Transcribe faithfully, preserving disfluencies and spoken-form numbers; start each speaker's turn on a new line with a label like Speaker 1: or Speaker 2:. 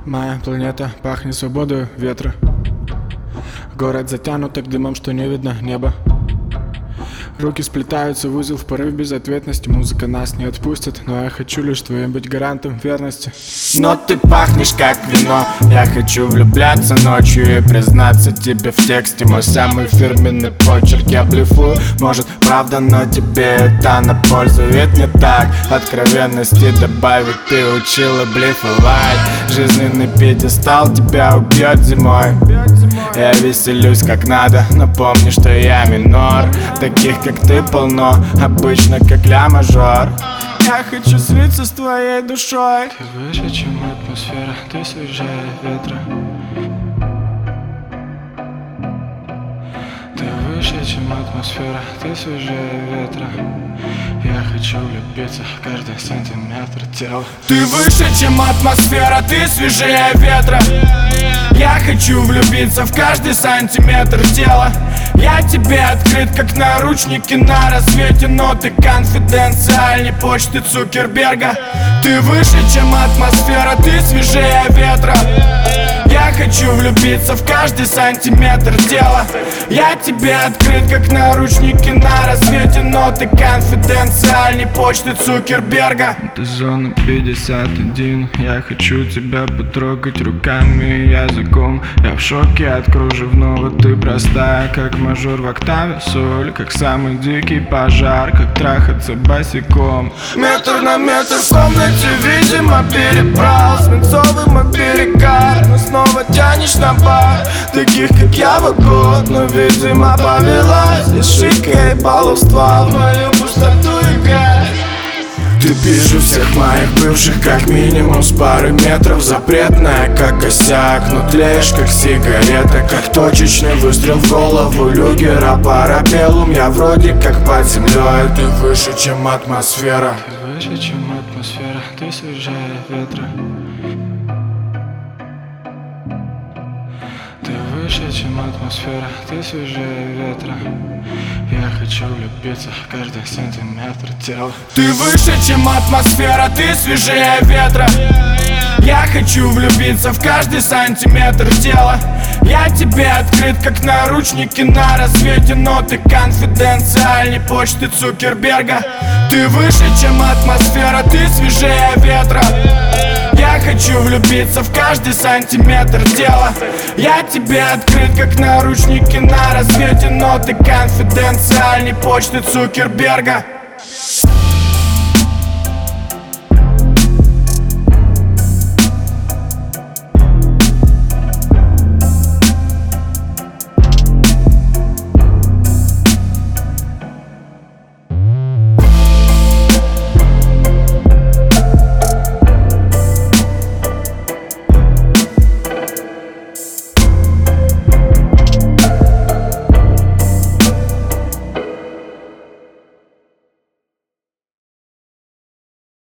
Speaker 1: Моя планета пахнет свободой ветра. Город затянут так дымом, что не видно неба. Руки сплетаются в узел в порыв безответности. Музыка нас не отпустит, но я хочу лишь твоим быть гарантом верности.
Speaker 2: Но ты пахнешь как вино. Я хочу влюбляться ночью и признаться тебе в тексте. Мой самый фирменный почерк я блефую. Может правда, но тебе это на пользу. Ведь не так откровенности добавить. Ты учила блефовать. Жизненный пьедестал тебя убьет зимой. Я веселюсь как надо, но помни, что я минор. Таких как ты полно, обычно как ля-мажор. Я хочу слиться с твоей душой.
Speaker 1: Ты выше, чем атмосфера, ты свежее ветра. Ты выше, чем атмосфера, ты свежее ветра. Я хочу влюбиться в каждый сантиметр тела.
Speaker 2: Ты выше, чем атмосфера, ты свежее ветра. Я хочу влюбиться в каждый сантиметр тела. Я тебе открыт, как наручники на рассвете. Но ты конфиденциальней почты Цукерберга. Ты выше, чем атмосфера, ты свежее ветра. Я хочу влюбиться в каждый сантиметр тела. Я тебе открыт, как наручники на рассвете. Но ты конфиденциальней почты Цукерберга.
Speaker 1: Это зона пятьдесят один. Я хочу тебя потрогать руками и языком. Я в шоке от кружевного. Ты простая, как мажор в октаве соль. Как самый дикий пожар, как трахаться босиком.
Speaker 2: Метр на метр в комнате, видимо, перебрал свинцовым оберегар. Но снова тянешь на бар. Таких, как я, вагон. Но, видимо, повелась из шика и баловства в мою пустоту и грязь. Ты ближе всех моих бывших, как минимум с пары метров. Запретная, как косяк, но тлеешь, как сигарета. Как точечный выстрел в голову люгера. Парабеллум, я вроде как под землей. Ты выше, чем атмосфера.
Speaker 1: Ты выше, чем атмосфера, ты свежее ветра. Ты выше, чем атмосфера, ты свежее ветра. Я хочу влюбиться в каждый сантиметр тела.
Speaker 2: Ты выше, чем атмосфера, ты свежее ветра. Я хочу влюбиться в каждый сантиметр тела. Я тебе открыт, как наручники на рассвете. Но ты конфиденциальней почты Цукерберга. Ты выше, чем атмосфера, ты свежее ветра. Я хочу влюбиться в каждый сантиметр тела. Я тебе открыт, как наручники на рассвете. Но ты конфиденциальней почты Цукерберга.